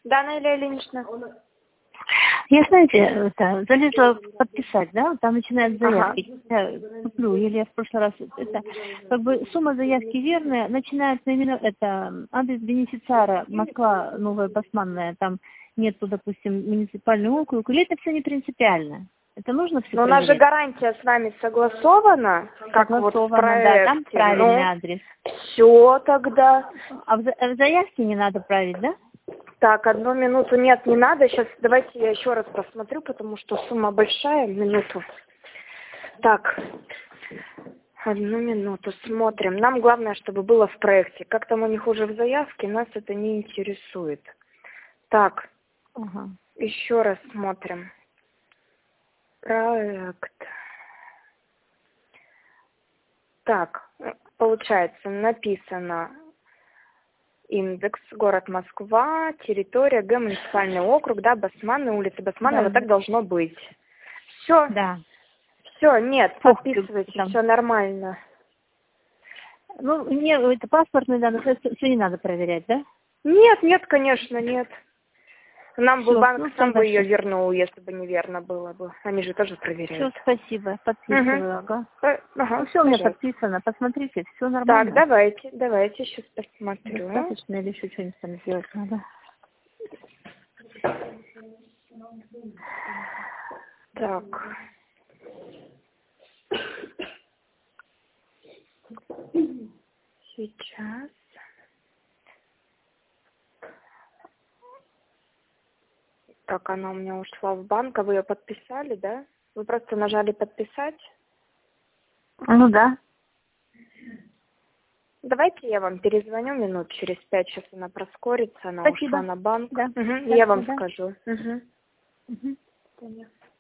Да, Наиля Ильинична. Я, знаете, это, залезла подписать, да, там начинают Ага. заявки. Я куплю, или я в прошлый раз, это, как бы сумма заявки верная, начинается именно, это, адрес бенефициара, Москва, Новая Басманная, там нету, допустим, муниципальный округ, или это все не принципиально? Это нужно все Но у нас же проверять? гарантия с вами согласована, как вот в Согласовано, да, там проекте. правильный Ну, адрес. все тогда. А в заявке не надо править, да? Так, 1 минуту. Нет, не надо. Сейчас давайте я еще раз посмотрю, потому что сумма большая. Минуту. Так, 1 минуту. Смотрим. Нам главное, чтобы было в проекте. Как там у них уже в заявке, нас это не интересует. Так, Ага. еще раз смотрим. Проект. Так, получается, написано индекс, город Москва, территория, Г, муниципальный округ, да, Басманная, улица Басманова, Да, так должно быть. Все, да. все, нет, Фух, подписывайте, там. все нормально. Ну, мне это паспортные данные, все не надо проверять, да? Нет, нет, конечно, нет. Нам бы Все, банк ну сам бы тогда ее все. вернул, если бы неверно было бы. Они же тоже Все, проверяют. спасибо, Угу. подписываю, ага. Ну Ага, все, у меня пожалуйста. подписано, посмотрите, все Так, нормально. давайте, сейчас посмотрю. Достаточно или еще что-нибудь там сделать надо? Так. Сейчас. Так, она у меня ушла в банк, а вы ее подписали, да? Вы просто нажали подписать. Ну да. Давайте я вам перезвоню минут через 5, сейчас она проскорится, она ушла Спасибо. на банк. Да, Угу, я ясно, вам да. скажу. Угу. Угу. Понятно.